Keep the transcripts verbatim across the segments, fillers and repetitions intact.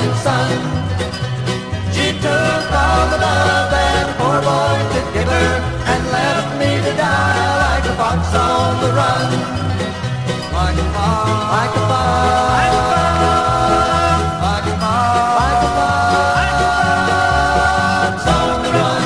morning sun. She took all the love that a poor boy could give her and left me to die like a fox on the run. Like a fox, like a fox, like a fox, like a fox, like a fox on the run.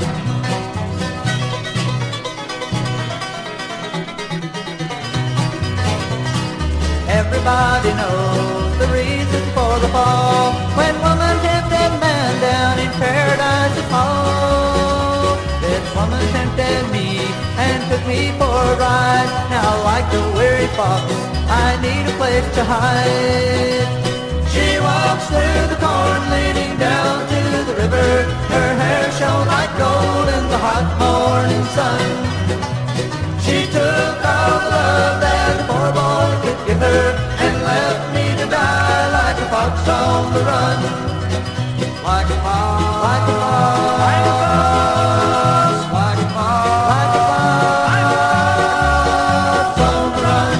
Everybody knows the reason for the fall. When woman tempted man down in Paradise's Hall. This woman tempted me and took me for a ride. Now like a weary fox, I need a place to hide. She walks through the corn leading down to the river. Her hair shone like gold in the hot morning sun. She took all the love that the poor boy could give her and left me to die like a fox on the run. Like a fox, like a fox, like a fox, like a fox, like a fox on the run.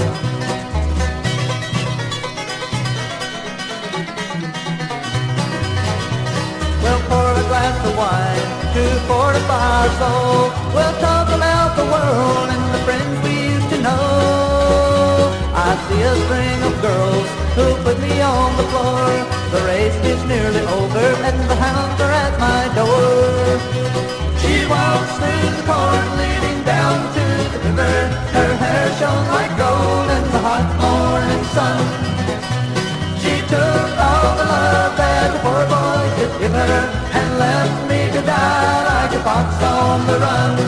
We'll pour a glass of wine to fortify our soul. We'll talk about the world and the friends we used to know. I see a string of girls who put me on the floor. The race is nearly over and the hounds are at my door. She walks through the corn leading down to the river. Her hair shone like gold in the hot morning sun. She took all the love that the poor boy could give her and left me to die like a fox on the run.